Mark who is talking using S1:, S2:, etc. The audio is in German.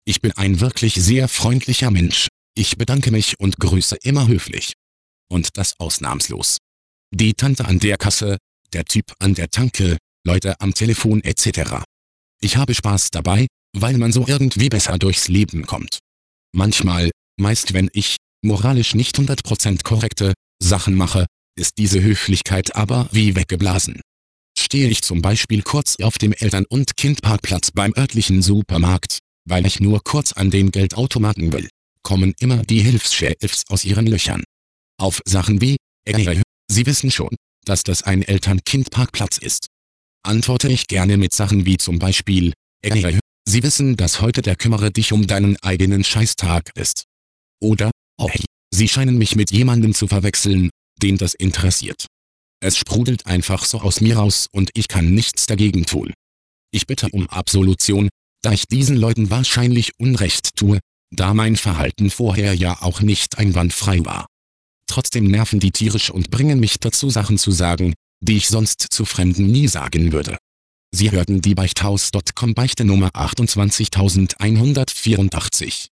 S1: Ich bin ein wirklich sehr freundlicher Mensch. Ich bedanke mich und grüße immer höflich. Und das ausnahmslos. Die Tante an der Kasse, der Typ an der Tanke, Leute am Telefon etc. Ich habe Spaß dabei, weil man so irgendwie besser durchs Leben kommt. Manchmal, meist wenn ich, moralisch nicht 100% korrekte, Sachen mache, ist diese Höflichkeit aber wie weggeblasen. Stehe ich zum Beispiel kurz auf dem Eltern- und Kindparkplatz beim örtlichen Supermarkt, weil ich nur kurz an den Geldautomaten will, kommen immer die Hilfs-Sheriffs aus ihren Löchern. Auf Sachen wie, Sie wissen schon, dass das ein Eltern-Kind-Parkplatz ist. Antworte ich gerne mit Sachen wie zum Beispiel, Sie wissen, dass heute der Kümmere dich um deinen eigenen Scheißtag ist. Oder, oh hey, Sie scheinen mich mit jemandem zu verwechseln, den das interessiert. Es sprudelt einfach so aus mir raus und ich kann nichts dagegen tun. Ich bitte um Absolution, da ich diesen Leuten wahrscheinlich Unrecht tue, da mein Verhalten vorher ja auch nicht einwandfrei war. Trotzdem nerven die tierisch und bringen mich dazu, Sachen zu sagen, die ich sonst zu Fremden nie sagen würde. Sie hörten die Beichthaus.com Beichte Nummer 28184.